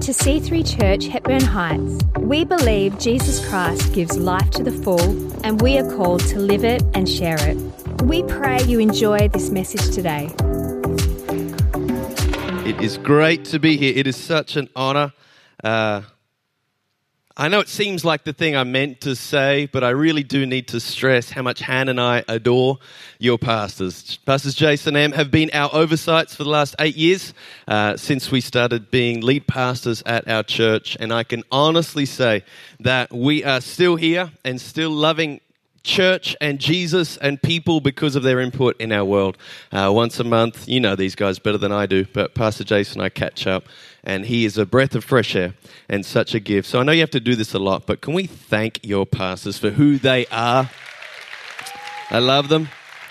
to C3 Church, Hepburn Heights. We believe Jesus Christ gives life to the full, and we are called to live it and share it. We pray you enjoy this message today. It is great to be here. It is such an honor. I know it seems like the thing I meant to say, but I really do need to stress how much Han and I adore your pastors. Pastors Jason and Em have been our oversights for the last 8 years since we started being lead pastors at our church. And I can honestly say that we are still here and still loving church and Jesus and people because of their input in our world. Once a month, you know these guys better than I do, but Pastor Jason and I catch up, and he is a breath of fresh air and such a gift. So I know you have to do this a lot, but can we thank your pastors for who they are? I love them.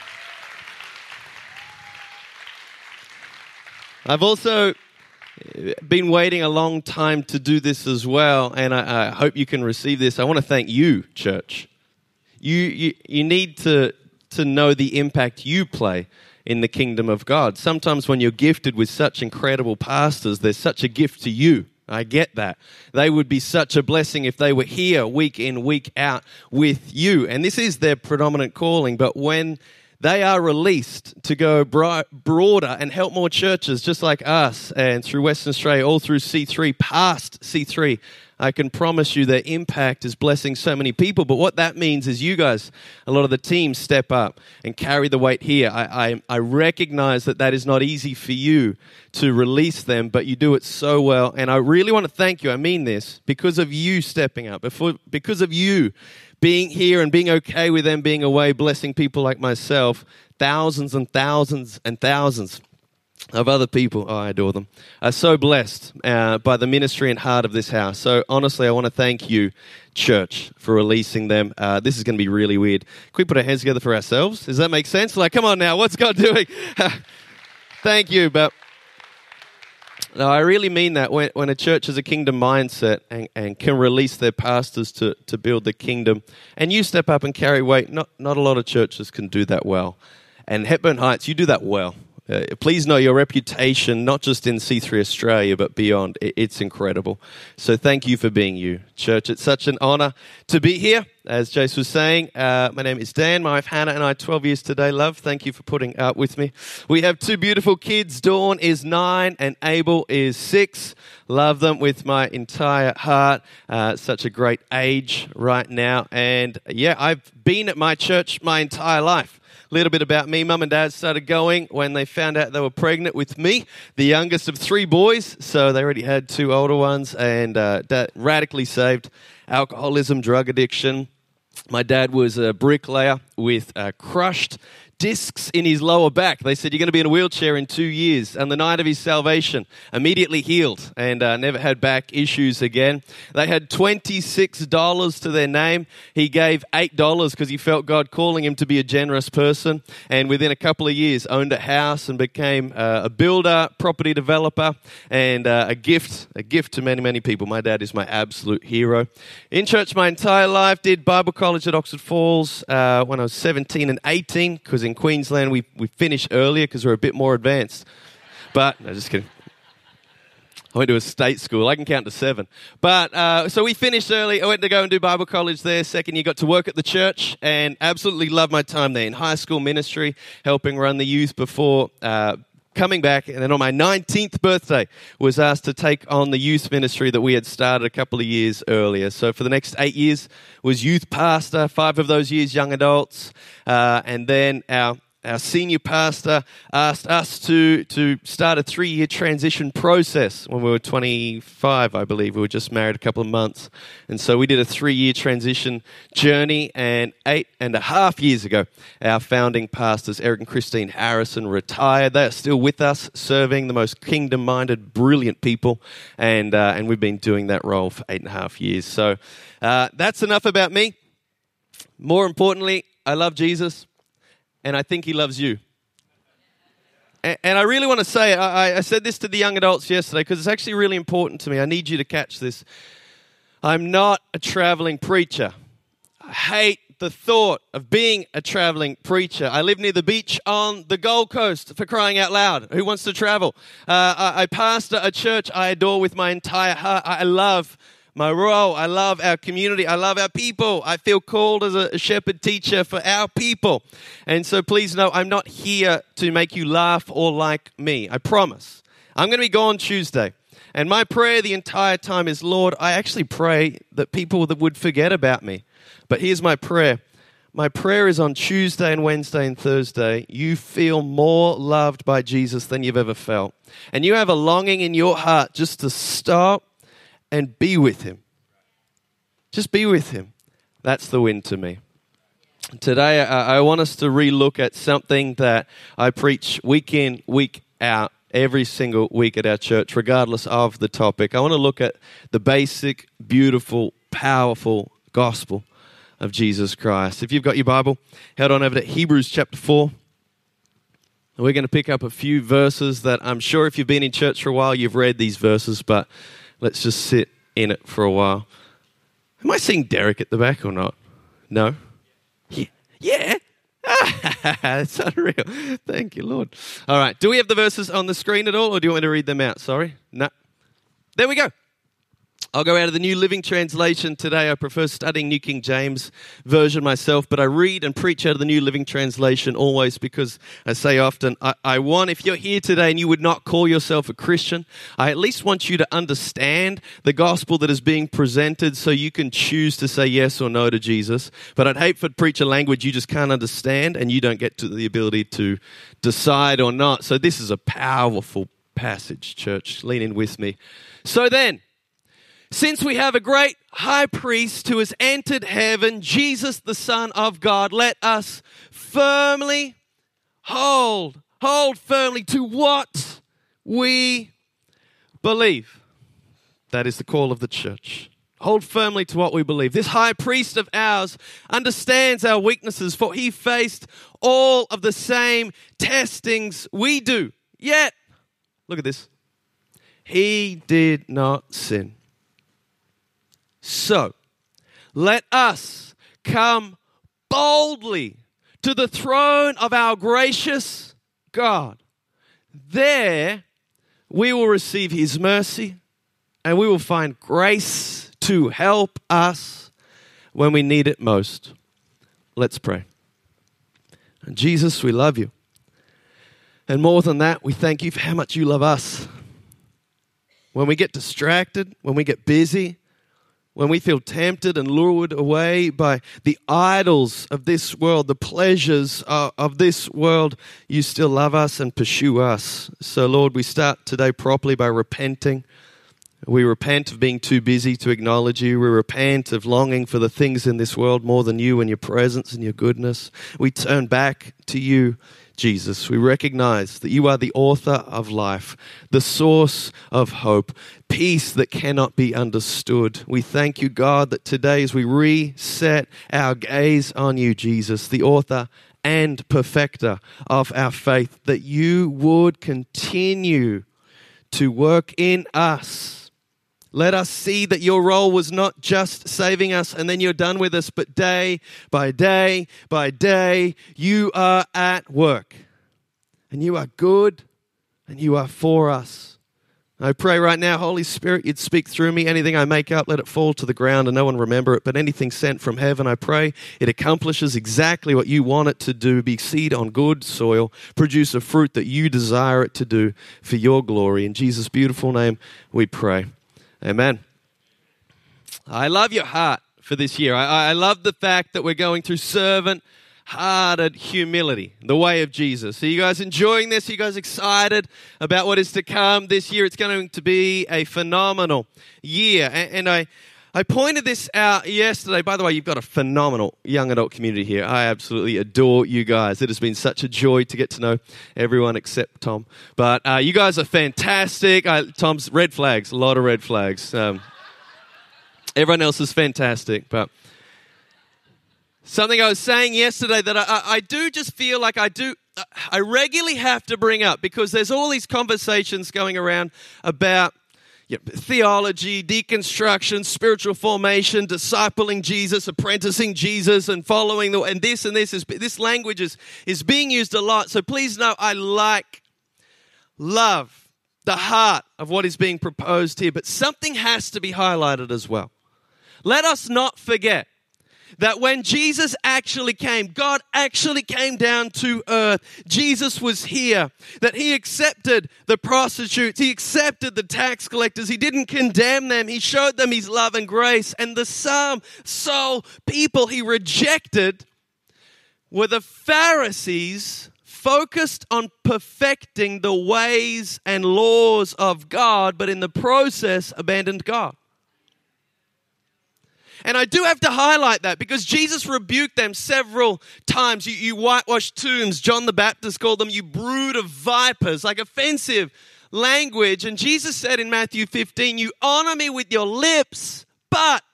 I've also been waiting a long time to do this as well, and I hope you can receive this. I want to thank you, church. You need to know the impact you play in the kingdom of God. Sometimes when you're gifted with such incredible pastors, there's such a gift to you. I get that. They would be such a blessing if they were here week in, week out with you. And this is their predominant calling. But when they are released to go broader and help more churches just like us and through Western Australia, all through C3, past C3, I can promise you their impact is blessing so many people. But what that means is you guys, a lot of the teams, step up and carry the weight here. I recognize that is not easy for you to release them, but you do it so well. And I really want to thank you. I mean this because of you stepping up, because of you being here and being okay with them being away, blessing people like myself, thousands and thousands and thousands of other people, I adore them, are so blessed by the ministry and heart of this house. So honestly, I want to thank you, church, for releasing them. This is going to be really weird. Can we put our hands together for ourselves? Does that make sense? Like, come on now, what's God doing? Thank you, but no, I really mean that when a church has a kingdom mindset and can release their pastors to build the kingdom, and you step up and carry weight, not a lot of churches can do that well. And Hepburn Heights, you do that well. Please know your reputation, not just in C3 Australia, but beyond. It's incredible. So thank you for being you, church. It's such an honor to be here. As Jace was saying, my name is Dan. My wife Hannah and I, 12 years today, love. Thank you for putting up with me. We have two beautiful kids. Dawn is 9 and Abel is 6. Love them with my entire heart. Such a great age right now. And yeah, I've been at my church my entire life. Little bit about me. Mum and Dad started going when they found out they were pregnant with me, the youngest of 3 boys. So they already had 2 older ones, and Dad radically saved alcoholism, drug addiction. My dad was a bricklayer with crushed discs in his lower back. They said, you're going to be in a wheelchair in 2 years. And the night of his salvation, immediately healed and never had back issues again. They had $26 to their name. He gave $8 because he felt God calling him to be a generous person. And within a couple of years, owned a house and became a builder, property developer, and a gift to many, many people. My dad is my absolute hero. In church my entire life, did Bible college at Oxford Falls when I was 17 and 18, because in Queensland, we finish earlier because we're a bit more advanced. But, no, just kidding. I went to a state school. I can count to 7. But, so we finished early. I went to go and do Bible college there. Second year, got to work at the church and absolutely loved my time there in high school ministry, helping run the youth before coming back. And then on my 19th birthday, was asked to take on the youth ministry that we had started a couple of years earlier. So for the next 8 years, was youth pastor, 5 of those years young adults, and then our senior pastor asked us to start a 3-year transition process when we were 25, I believe. We were just married a couple of months. And so we did a 3-year transition journey, and 8.5 years ago, our founding pastors, Eric and Christine Harrison, retired. They are still with us, serving, the most kingdom-minded, brilliant people, and we've been doing that role for 8.5 years. So that's enough about me. More importantly, I love Jesus. And I think he loves you. And I really want to say, I said this to the young adults yesterday because it's actually really important to me. I need you to catch this. I'm not a traveling preacher. I hate the thought of being a traveling preacher. I live near the beach on the Gold Coast, for crying out loud. Who wants to travel? I pastor a church I adore with my entire heart. I love my role. I love our community. I love our people. I feel called as a shepherd teacher for our people. And so please know, I'm not here to make you laugh or like me. I promise. I'm going to be gone Tuesday. And my prayer the entire time is, Lord, I actually pray that people that would forget about me. But here's my prayer. My prayer is on Tuesday and Wednesday and Thursday, you feel more loved by Jesus than you've ever felt. And you have a longing in your heart just to stop and be with him. Just be with him. That's the win to me. Today, I want us to relook at something that I preach week in, week out, every single week at our church, regardless of the topic. I want to look at the basic, beautiful, powerful gospel of Jesus Christ. If you've got your Bible, head on over to Hebrews chapter 4. We're going to pick up a few verses that I'm sure if you've been in church for a while, you've read these verses, but let's just sit in it for a while. Am I seeing Derek at the back or not? No? Yeah. It's unreal. Thank you, Lord. All right. Do we have the verses on the screen at all, or do you want me to read them out? Sorry? No. There we go. I'll go out of the New Living Translation today. I prefer studying New King James Version myself, but I read and preach out of the New Living Translation always because I say often, I want, if you're here today and you would not call yourself a Christian, I at least want you to understand the gospel that is being presented so you can choose to say yes or no to Jesus. But I'd hate for to preach a language you just can't understand and you don't get to the ability to decide or not. So this is a powerful passage, church. Lean in with me. So then, since we have a great high priest who has entered heaven, Jesus, the Son of God, let us firmly hold firmly to what we believe. That is the call of the church. Hold firmly to what we believe. This high priest of ours understands our weaknesses, for he faced all of the same testings we do. Yet, look at this, he did not sin. So, let us come boldly to the throne of our gracious God. There, we will receive his mercy and we will find grace to help us when we need it most. Let's pray. And Jesus, we love you. And more than that, we thank you for how much you love us. When we get distracted, when we get busy, when we feel tempted and lured away by the idols of this world, the pleasures of this world, you still love us and pursue us. So, Lord, we start today properly by repenting. We repent of being too busy to acknowledge you. We repent of longing for the things in this world more than you and your presence and your goodness. We turn back to you, Jesus. We recognize that you are the author of life, the source of hope, peace that cannot be understood. We thank you, God, that today as we reset our gaze on you, Jesus, the author and perfecter of our faith, that you would continue to work in us. Let us see that your role was not just saving us and then you're done with us, but day by day by day, you are at work. And you are good and you are for us. I pray right now, Holy Spirit, you'd speak through me. Anything I make up, let it fall to the ground and no one remember it. But anything sent from heaven, I pray it accomplishes exactly what you want it to do. Be seed on good soil. Produce a fruit that you desire it to do for your glory. In Jesus' beautiful name, we pray. Amen. I love your heart for this year. I love the fact that we're going through servant-hearted humility, the way of Jesus. Are you guys enjoying this? Are you guys excited about what is to come this year? It's going to be a phenomenal year. And I pointed this out yesterday. By the way, you've got a phenomenal young adult community here. I absolutely adore you guys. It has been such a joy to get to know everyone except Tom. But you guys are fantastic. Tom's red flags, a lot of red flags. Everyone else is fantastic. But something I was saying yesterday that I do just feel like I regularly have to bring up because there's all these conversations going around about theology, deconstruction, spiritual formation, discipling Jesus, apprenticing Jesus, and following and this language is being used a lot. So please know I love the heart of what is being proposed here, but something has to be highlighted as well. Let us not forget that when Jesus actually came, God actually came down to earth. Jesus was here, that he accepted the prostitutes, he accepted the tax collectors, he didn't condemn them, he showed them his love and grace. And the sole people he rejected were the Pharisees, focused on perfecting the ways and laws of God, but in the process abandoned God. And I do have to highlight that because Jesus rebuked them several times. You whitewashed tombs. John the Baptist called them, you brood of vipers, like offensive language. And Jesus said in Matthew 15, you honor me with your lips, but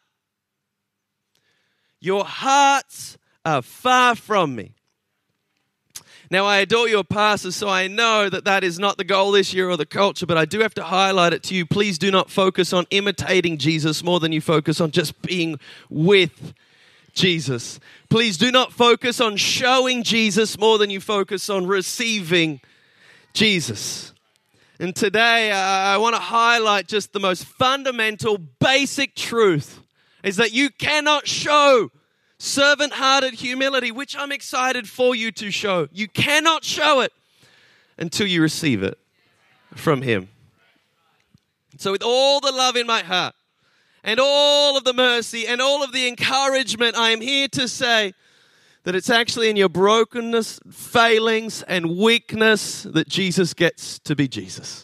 your hearts are far from me. Now, I adore your pastor, so I know that is not the goal this year or the culture, but I do have to highlight it to you. Please do not focus on imitating Jesus more than you focus on just being with Jesus. Please do not focus on showing Jesus more than you focus on receiving Jesus. And today, I want to highlight just the most fundamental, basic truth is that you cannot show servant-hearted humility, which I'm excited for you to show. You cannot show it until you receive it from him. So with all the love in my heart and all of the mercy and all of the encouragement, I am here to say that it's actually in your brokenness, failings, and weakness that Jesus gets to be Jesus.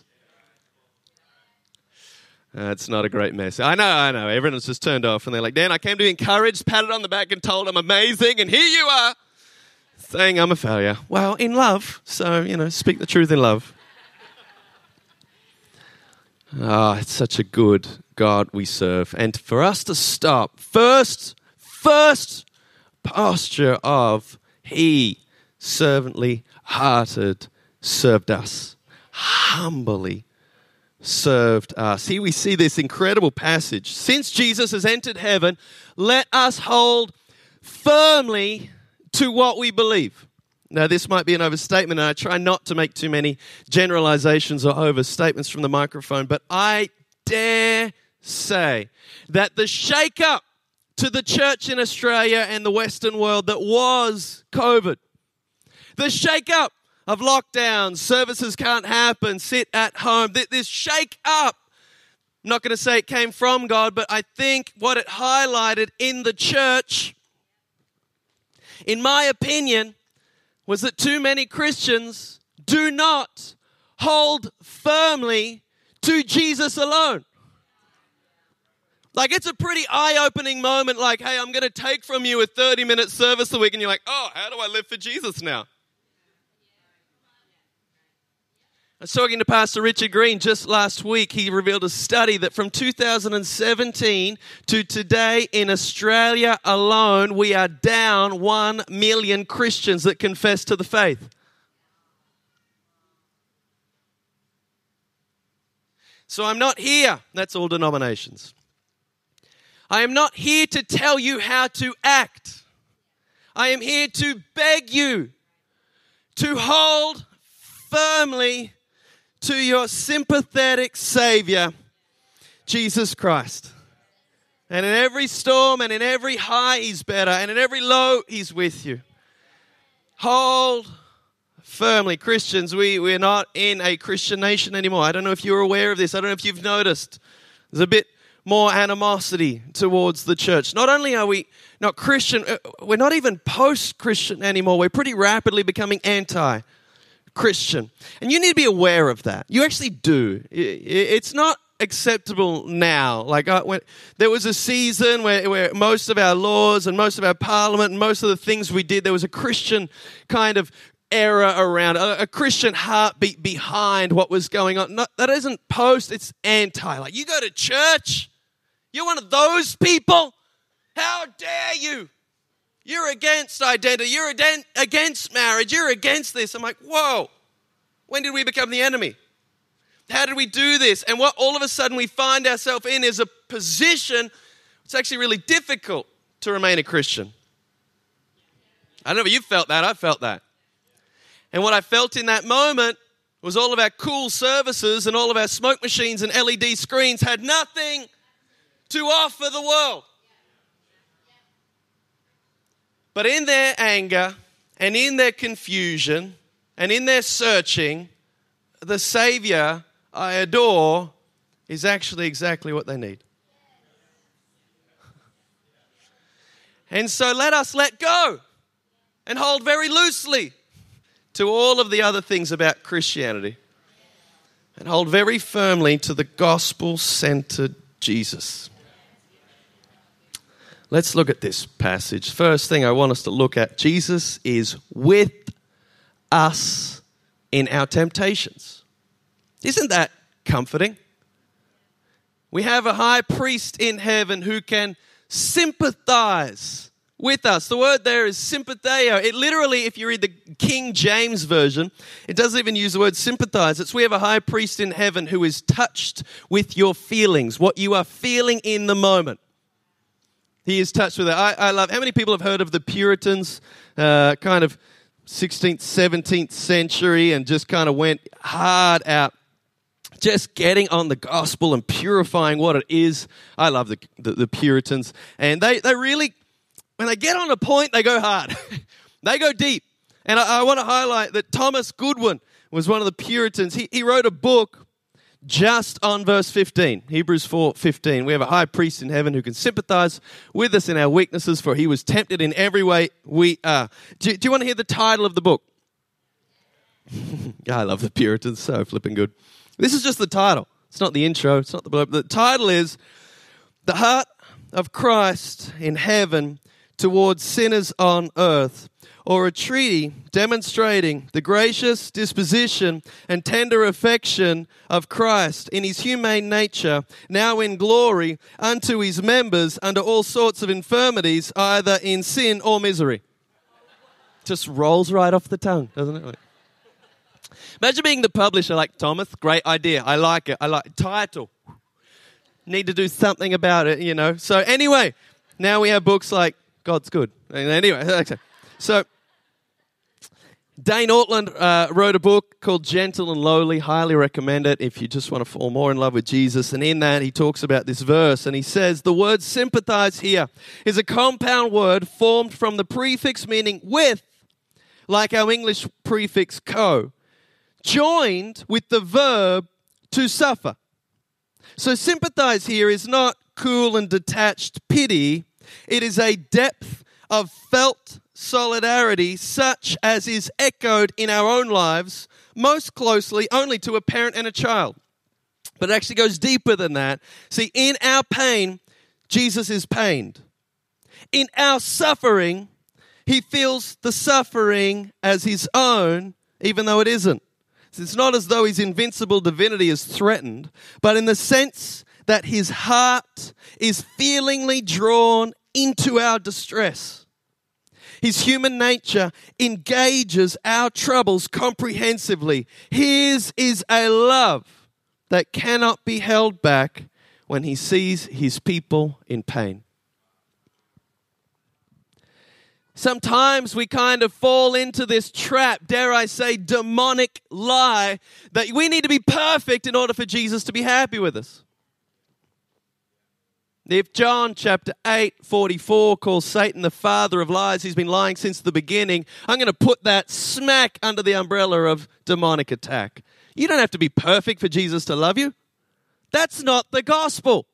It's not a great mess. I know. Everyone's just turned off and they're like, Dan, I came to be encouraged, patted on the back and told I'm amazing. And here you are saying I'm a failure. Well, in love. So, speak the truth in love. It's such a good God we serve. And for us to stop, first posture of he, servantly hearted, served us humbly. Served us. Here we see this incredible passage. Since Jesus has entered heaven, let us hold firmly to what we believe. Now, this might be an overstatement, and I try not to make too many generalizations or overstatements from the microphone, but I dare say that the shake-up to the church in Australia and the Western world that was COVID, the shake-up of lockdowns, services can't happen, sit at home. This shake up, I'm not going to say it came from God, but I think what it highlighted in the church, in my opinion, was that too many Christians do not hold firmly to Jesus alone. Like, it's a pretty eye-opening moment, like, hey, I'm going to take from you a 30-minute service a week, and you're like, oh, how do I live for Jesus now? I was talking to Pastor Richard Green just last week. He revealed a study that from 2017 to today in Australia alone, we are down 1 million Christians that confess to the faith. So I'm not here, that's all denominations. I am not here to tell you how to act. I am here to beg you to hold firmly to your sympathetic Savior, Jesus Christ. And in every storm and in every high, He's better. And in every low, He's with you. Hold firmly. Christians, we're not in a Christian nation anymore. I don't know if you're aware of this. I don't know if you've noticed. There's a bit more animosity towards the church. Not only are we not Christian, we're not even post-Christian anymore. We're pretty rapidly becoming anti-Christian. And you need to be aware of that. You actually do. It's not acceptable now. Like when there was a season where most of our laws and most of our parliament and most of the things we did, there was a Christian kind of era around, a Christian heartbeat behind what was going on. That isn't post, it's anti. Like, you go to church, you're one of those people. How dare you? You're against identity. You're against marriage. You're against this. I'm like, whoa. When did we become the enemy? How did we do this? And what all of a sudden we find ourselves in is a position, it's actually really difficult to remain a Christian. I don't know if you felt that. I felt that. And what I felt in that moment was all of our cool services and all of our smoke machines and LED screens had nothing to offer the world. But in their anger and in their confusion and in their searching, the Savior I adore is actually exactly what they need. And so let us let go and hold very loosely to all of the other things about Christianity and hold very firmly to the gospel-centered Jesus. Let's look at this passage. First thing I want us to look at, Jesus is with us in our temptations. Isn't that comforting? We have a high priest in heaven who can sympathize with us. The word there is sympatheo. It literally, if you read the King James Version, it doesn't even use the word sympathize. It's we have a high priest in heaven who is touched with your feelings, what you are feeling in the moment. He is touched with it. I love, how many people have heard of the Puritans, kind of 16th, 17th century, and just kind of went hard out, just getting on the gospel and purifying what it is. I love the Puritans. And they really, when they get on a point, they go hard. They go deep. And I want to highlight that Thomas Goodwin was one of the Puritans. He wrote a book just on verse 15, Hebrews 4:15. We have a high priest in heaven who can sympathize with us in our weaknesses, for he was tempted in every way we are. Do you want to hear the title of the book? I love the Puritans, so flipping good. This is just the title. It's not the intro. It's not the blurb. The title is The Heart of Christ in Heaven Towards Sinners on Earth, or a treaty demonstrating the gracious disposition and tender affection of Christ in his humane nature, now in glory, unto his members under all sorts of infirmities, either in sin or misery. Just rolls right off the tongue, doesn't it? Imagine being the publisher like Thomas. Great idea. I like it. I like it. Title. Need to do something about it, you know. So anyway, now we have books like God's Good. Anyway, okay. So Dane Ortland wrote a book called Gentle and Lowly. Highly recommend it if you just want to fall more in love with Jesus. And in that, he talks about this verse. And he says, the word sympathize here is a compound word formed from the prefix meaning with, like our English prefix co, joined with the verb to suffer. So sympathize here is not cool and detached pity. It is a depth of felt solidarity such as is echoed in our own lives most closely only to a parent and a child. But it actually goes deeper than that. See, in our pain, Jesus is pained. In our suffering, he feels the suffering as his own, even though it isn't. It's not as though his invincible divinity is threatened, but in the sense that his heart is feelingly drawn into our distress. His human nature engages our troubles comprehensively. His is a love that cannot be held back when he sees his people in pain. Sometimes we kind of fall into this trap, dare I say, demonic lie that we need to be perfect in order for Jesus to be happy with us. If John chapter 8:44 calls Satan the father of lies, he's been lying since the beginning, I'm going to put that smack under the umbrella of demonic attack. You don't have to be perfect for Jesus to love you. That's not the gospel.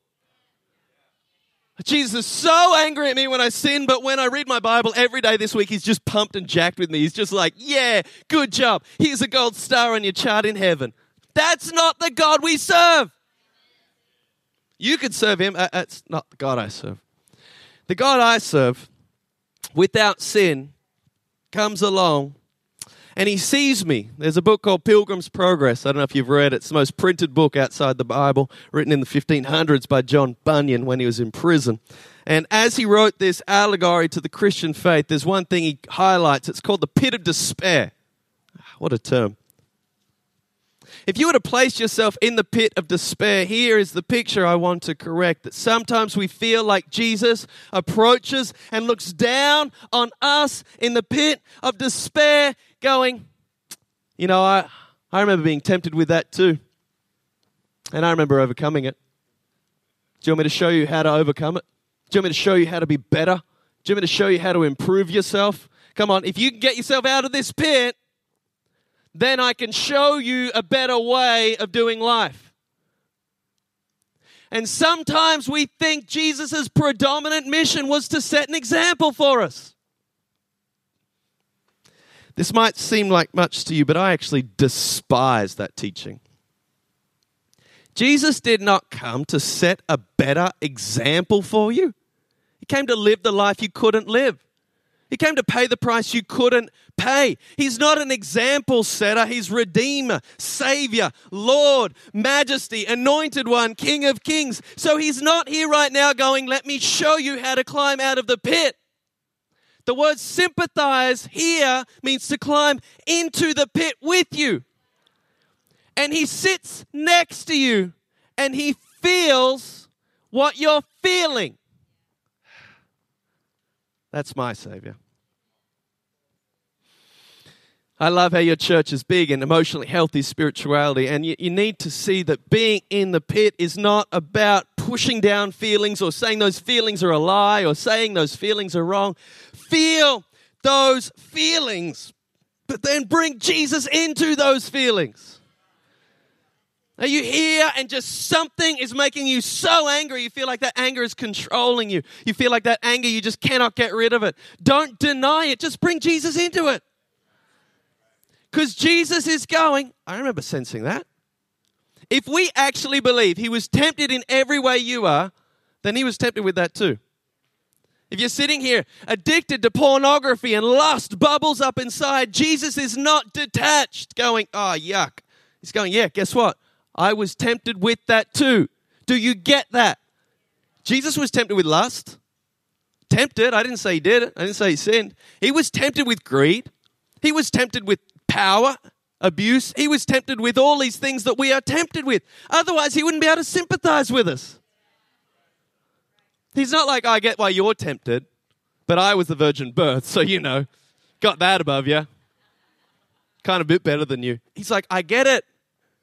Jesus is so angry at me when I sin, but when I read my Bible every day this week, he's just pumped and jacked with me. He's just like, yeah, good job. Here's a gold star on your chart in heaven. That's not the God we serve. You could serve him. That's not the God I serve. The God I serve, without sin, comes along and he sees me. There's a book called Pilgrim's Progress. I don't know if you've read it. It's the most printed book outside the Bible, written in the 1500s by John Bunyan when he was in prison. And as he wrote this allegory to the Christian faith, there's one thing he highlights. It's called the pit of despair. What a term. If you were to place yourself in the pit of despair, here is the picture I want to correct. That sometimes we feel like Jesus approaches and looks down on us in the pit of despair going, you know, I remember being tempted with that too. And I remember overcoming it. Do you want me to show you how to overcome it? Do you want me to show you how to be better? Do you want me to show you how to improve yourself? Come on, if you can get yourself out of this pit, then I can show you a better way of doing life. And sometimes we think Jesus' predominant mission was to set an example for us. This might seem like much to you, but I actually despise that teaching. Jesus did not come to set a better example for you. He came to live the life you couldn't live. He came to pay the price you couldn't pay. He's not an example setter. He's Redeemer, Savior, Lord, Majesty, Anointed One, King of Kings. So he's not here right now going, let me show you how to climb out of the pit. The word sympathize here means to climb into the pit with you. And he sits next to you and he feels what you're feeling. That's my Savior. I love how your church is big and emotionally healthy spirituality. And you need to see that being in the pit is not about pushing down feelings or saying those feelings are a lie or saying those feelings are wrong. Feel those feelings, but then bring Jesus into those feelings. Are you here and just something is making you so angry, you feel like that anger is controlling you. You feel like that anger, you just cannot get rid of it. Don't deny it. Just bring Jesus into it. Because Jesus is going, I remember sensing that. If we actually believe he was tempted in every way you are, then he was tempted with that too. If you're sitting here addicted to pornography and lust bubbles up inside, Jesus is not detached going, oh, yuck. He's going, yeah, guess what? I was tempted with that too. Do you get that? Jesus was tempted with lust. Tempted. I didn't say he did it. I didn't say he sinned. He was tempted with greed. He was tempted with power, abuse. He was tempted with all these things that we are tempted with. Otherwise, he wouldn't be able to sympathize with us. He's not like, I get why you're tempted, but I was the virgin birth, so got that above you. Kind of a bit better than you. He's like, I get it.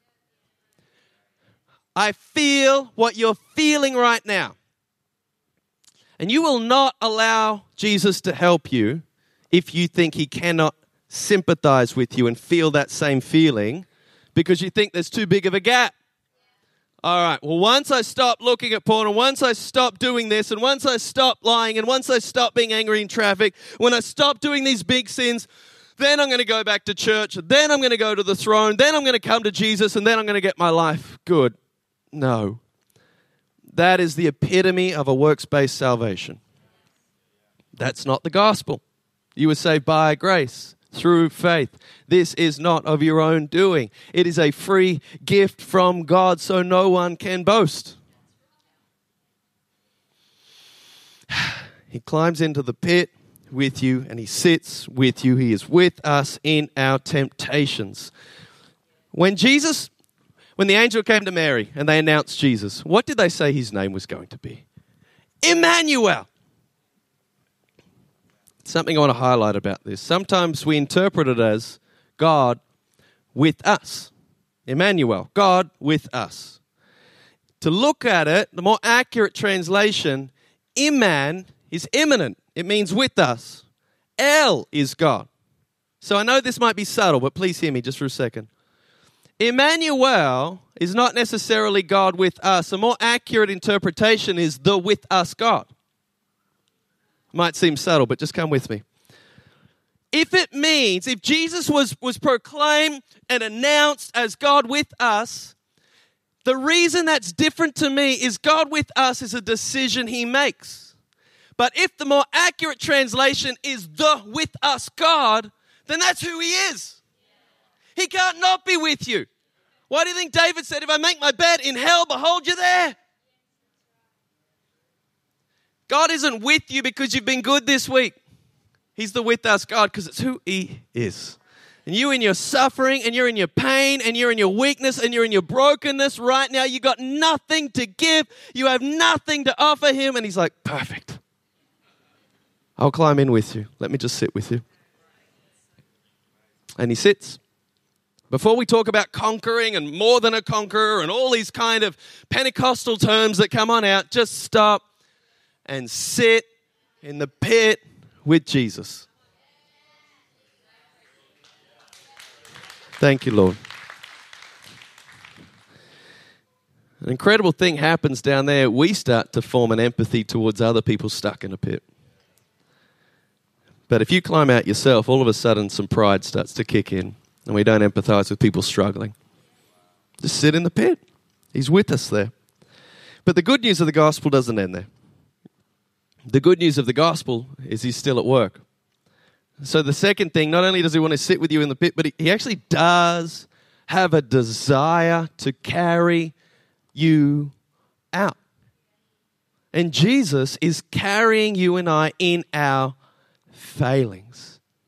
I feel what you're feeling right now. And you will not allow Jesus to help you if you think he cannot sympathize with you and feel that same feeling because you think there's too big of a gap. All right, well, once I stop looking at porn and once I stop doing this and once I stop lying and once I stop being angry in traffic, when I stop doing these big sins, then I'm going to go back to church, then I'm going to go to the throne, then I'm going to come to Jesus, and then I'm going to get my life good. No. That is the epitome of a works-based salvation. That's not the gospel. You were saved by grace through faith. This is not of your own doing. It is a free gift from God, so no one can boast. He climbs into the pit with you and he sits with you. He is with us in our temptations. When the angel came to Mary and they announced Jesus, what did they say his name was going to be? Emmanuel. Something I want to highlight about this. Sometimes we interpret it as God with us. Emmanuel, God with us. To look at it, the more accurate translation, Imman is imminent. It means with us. El is God. So I know this might be subtle, but please hear me just for a second. Emmanuel is not necessarily God with us. A more accurate interpretation is the with us God. Might seem subtle, but just come with me. If Jesus was proclaimed and announced as God with us, the reason that's different to me is God with us is a decision he makes. But if the more accurate translation is the with us God, then that's who he is. He can't not be with you. Why do you think David said, if I make my bed in hell, behold you there? God isn't with you because you've been good this week. He's the with us God because it's who he is. And you in your suffering, and you're in your pain, and you're in your weakness, and you're in your brokenness right now. You got nothing to give. You have nothing to offer him. And he's like, perfect. I'll climb in with you. Let me just sit with you. And he sits. Before we talk about conquering and more than a conqueror and all these kind of Pentecostal terms that come on out, just stop and sit in the pit with Jesus. Thank you, Lord. An incredible thing happens down there. We start to form an empathy towards other people stuck in a pit. But if you climb out yourself, all of a sudden some pride starts to kick in, and we don't empathize with people struggling. Just sit in the pit. He's with us there. But the good news of the gospel doesn't end there. The good news of the gospel is he's still at work. So the second thing, not only does he want to sit with you in the pit, but he actually does have a desire to carry you out. And Jesus is carrying you and I in our failings.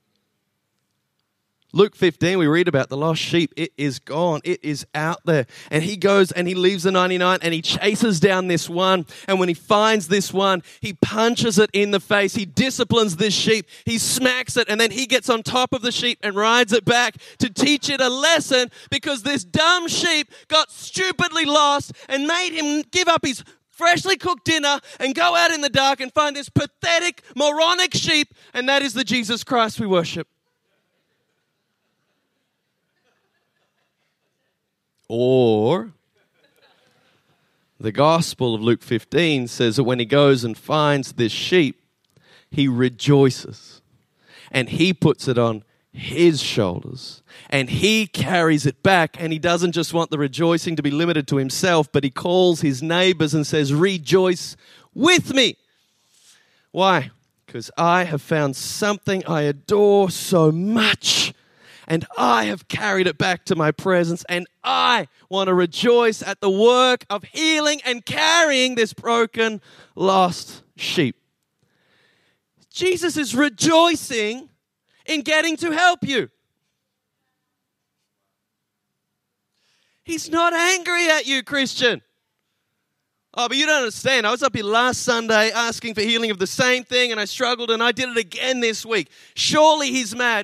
Luke 15, we read about the lost sheep. It is gone. It is out there. And he goes and he leaves the 99 and he chases down this one. And when he finds this one, he punches it in the face. He disciplines this sheep. He smacks it, and then he gets on top of the sheep and rides it back to teach it a lesson, because this dumb sheep got stupidly lost and made him give up his freshly cooked dinner and go out in the dark and find this pathetic, moronic sheep. And that is the Jesus Christ we worship. Or the gospel of Luke 15 says that when he goes and finds this sheep, he rejoices and he puts it on his shoulders and he carries it back, and he doesn't just want the rejoicing to be limited to himself, but he calls his neighbors and says, rejoice with me. Why? Because I have found something I adore so much, and I have carried it back to my presence, and I want to rejoice at the work of healing and carrying this broken, lost sheep. Jesus is rejoicing in getting to help you. He's not angry at you, Christian. Oh, but you don't understand. I was up here last Sunday asking for healing of the same thing, and I struggled, and I did it again this week. Surely he's mad.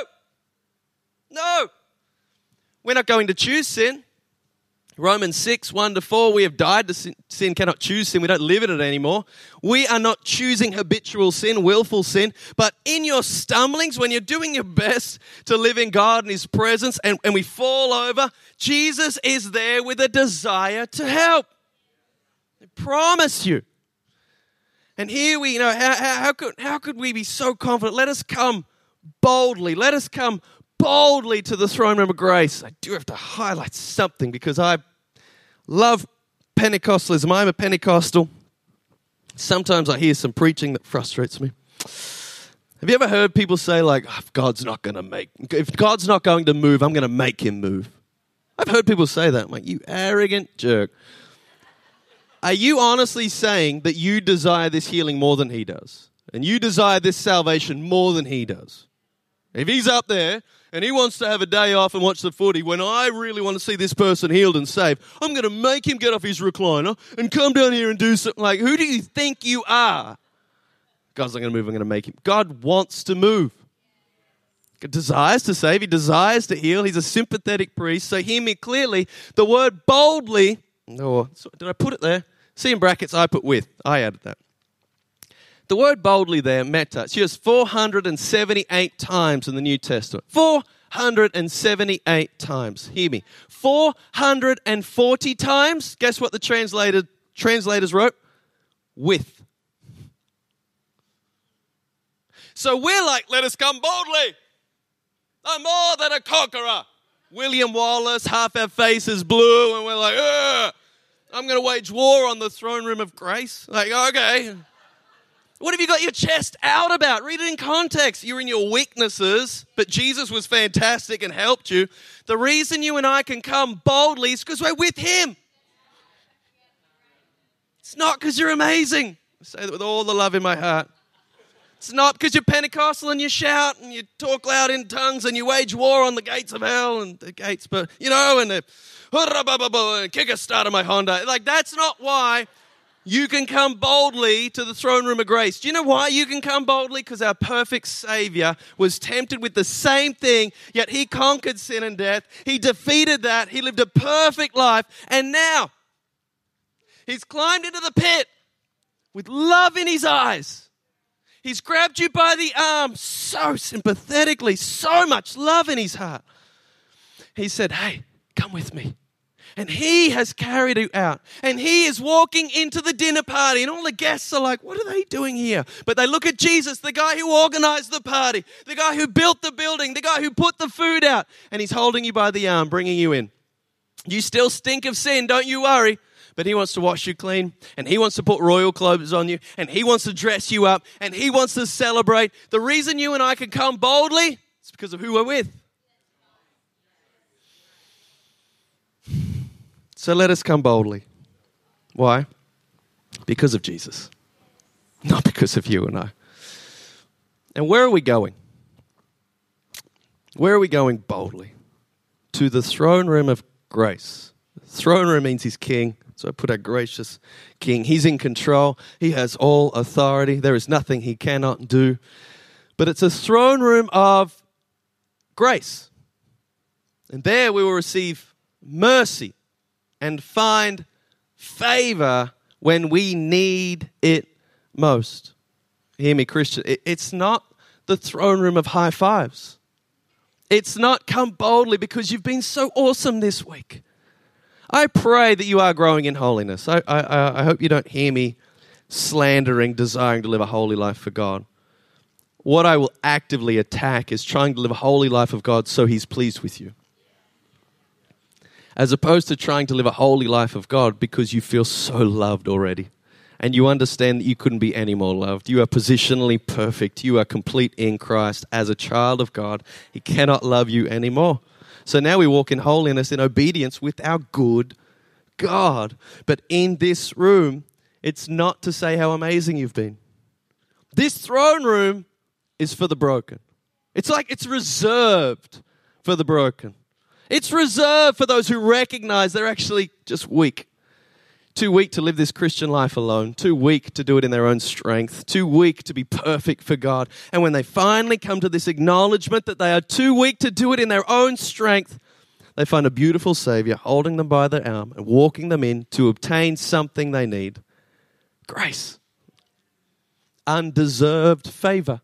No. We're not going to choose sin. Romans 6, 1-4, we have died to sin. Sin cannot choose sin. We don't live in it anymore. We are not choosing habitual sin, willful sin. But in your stumblings, when you're doing your best to live in God and his presence, and we fall over, Jesus is there with a desire to help. I promise you. And here we, how could we be so confident? Let us come boldly. Let us come boldly to the throne room of grace. I do have to highlight something because I love Pentecostalism. I'm a Pentecostal. Sometimes I hear some preaching that frustrates me. Have you ever heard people say, like, if God's not going to move, I'm going to make him move? I've heard people say that. I'm like, you arrogant jerk. Are you honestly saying that you desire this healing more than he does? And you desire this salvation more than he does? If he's up there and he wants to have a day off and watch the footy, when I really want to see this person healed and saved, I'm going to make him get off his recliner and come down here and do something. Like, who do you think you are? God's not going to move, I'm going to make him. God wants to move. He desires to save. He desires to heal. He's a sympathetic priest. So hear me clearly. The word boldly, did I put it there? See in brackets, I put with. I added that. The word boldly there, meta, it's used 478 times in the New Testament. 478 times. Hear me. 440 times, guess what the translators wrote? With. So we're like, let us come boldly. I'm more than a conqueror. William Wallace, half our face is blue, and we're like, I'm going to wage war on the throne room of grace. Like, okay. What have you got your chest out about? Read it in context. You're in your weaknesses, but Jesus was fantastic and helped you. The reason you and I can come boldly is because we're with him. It's not because you're amazing. I say that with all the love in my heart. It's not because you're Pentecostal and you shout and you talk loud in tongues and you wage war on the gates of hell and the gates, but and the kick a start of my Honda. Like, that's not why you can come boldly to the throne room of grace. Do you know why you can come boldly? Because our perfect Savior was tempted with the same thing, yet He conquered sin and death. He defeated that. He lived a perfect life. And now He's climbed into the pit with love in His eyes. He's grabbed you by the arm so sympathetically, so much love in His heart. He said, hey, come with me. And He has carried you out. And He is walking into the dinner party. And all the guests are like, what are they doing here? But they look at Jesus, the guy who organized the party, the guy who built the building, the guy who put the food out. And He's holding you by the arm, bringing you in. You still stink of sin, don't you worry. But He wants to wash you clean, and He wants to put royal clothes on you, and He wants to dress you up, and He wants to celebrate. The reason you and I can come boldly is because of who we're with. So let us come boldly. Why? Because of Jesus, not because of you and I. And where are we going? Where are we going boldly? To the throne room of grace. Throne room means He's king. So I put our gracious King. He's in control. He has all authority. There is nothing He cannot do. But it's a throne room of grace. And there we will receive mercy and find favor when we need it most. Hear me, Christian. It's not the throne room of high fives. It's not come boldly because you've been so awesome this week. I pray that you are growing in holiness. I hope you don't hear me slandering, desiring to live a holy life for God. What I will actively attack is trying to live a holy life of God so He's pleased with you. As opposed to trying to live a holy life of God because you feel so loved already. And you understand that you couldn't be any more loved. You are positionally perfect. You are complete in Christ. As a child of God, He cannot love you anymore. So now we walk in holiness, in obedience with our good God. But in this room, it's not to say how amazing you've been. This throne room is for the broken. It's like it's reserved for the broken. It's reserved for those who recognize they're actually just weak. Too weak to live this Christian life alone. Too weak to do it in their own strength. Too weak to be perfect for God. And when they finally come to this acknowledgement that they are too weak to do it in their own strength, they find a beautiful Savior holding them by the arm and walking them in to obtain something they need. Grace. Undeserved favor.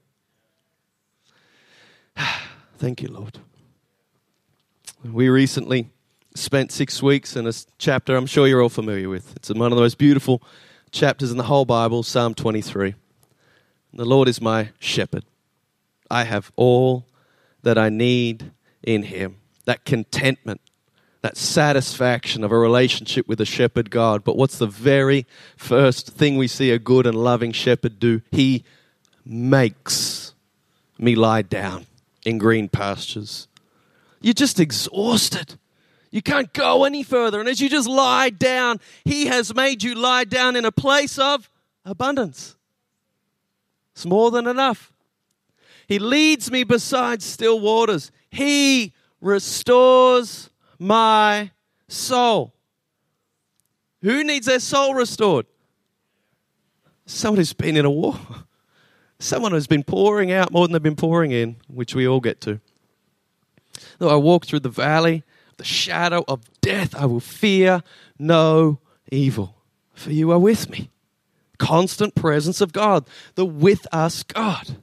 Thank you, Lord. We recently spent 6 weeks in a chapter I'm sure you're all familiar with. It's one of the most beautiful chapters in the whole Bible, Psalm 23. The Lord is my shepherd. I have all that I need in Him. That contentment, that satisfaction of a relationship with a shepherd God. But what's the very first thing we see a good and loving shepherd do? He makes me lie down in green pastures. You're just exhausted. You can't go any further. And as you just lie down, He has made you lie down in a place of abundance. It's more than enough. He leads me beside still waters. He restores my soul. Who needs their soul restored? Someone who's been in a war. Someone who's been pouring out more than they've been pouring in, which we all get to. Though I walk through the valley, the shadow of death, I will fear no evil, for you are with me. Constant presence of God, the with us God.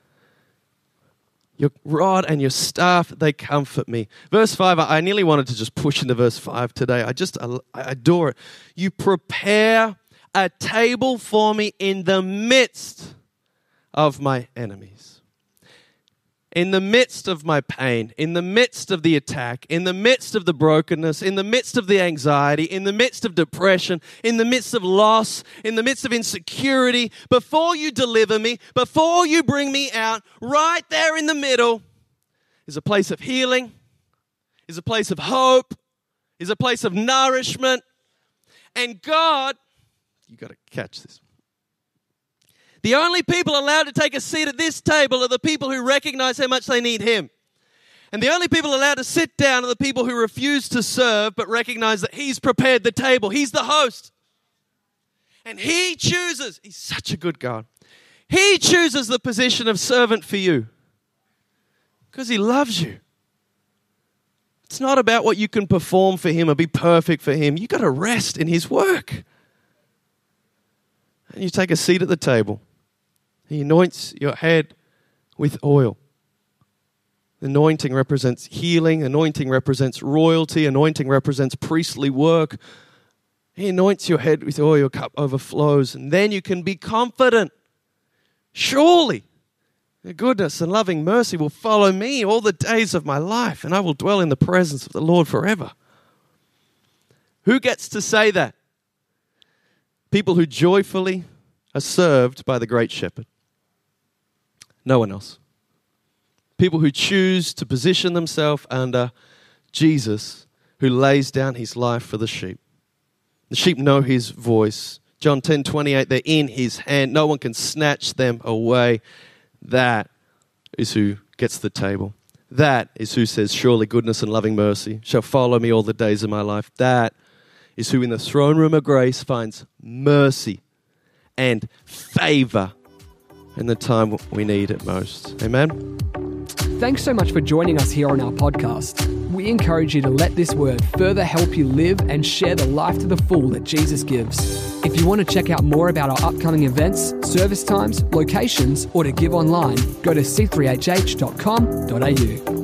Your rod and your staff, they comfort me. Verse 5, I nearly wanted to just push into verse 5 today. I adore it. You prepare a table for me in the midst of my enemies. In the midst of my pain, in the midst of the attack, in the midst of the brokenness, in the midst of the anxiety, in the midst of depression, in the midst of loss, in the midst of insecurity, before you deliver me, before you bring me out, right there in the middle is a place of healing, is a place of hope, is a place of nourishment. And God, you got to catch this. The only people allowed to take a seat at this table are the people who recognize how much they need him. And the only people allowed to sit down are the people who refuse to serve but recognize that he's prepared the table. He's the host. And he chooses, he's such a good God. He chooses the position of servant for you because he loves you. It's not about what you can perform for him or be perfect for him. You've got to rest in his work. And you take a seat at the table. He anoints your head with oil. Anointing represents healing. Anointing represents royalty. Anointing represents priestly work. He anoints your head with oil, your cup overflows, and then you can be confident. Surely, the goodness and loving mercy will follow me all the days of my life, and I will dwell in the presence of the Lord forever. Who gets to say that? People who joyfully are served by the great shepherd. No one else. People who choose to position themselves under Jesus, who lays down his life for the sheep. The sheep know his voice. John 10:28, they're in his hand. No one can snatch them away. That is who gets the table. That is who says, surely goodness and loving mercy shall follow me all the days of my life. That is who in the throne room of grace finds mercy and favor in the time we need it most. Amen. Thanks so much for joining us here on our podcast. We encourage you to let this word further help you live and share the life to the full that Jesus gives. If you want to check out more about our upcoming events, service times, locations, or to give online, go to c3hh.com.au.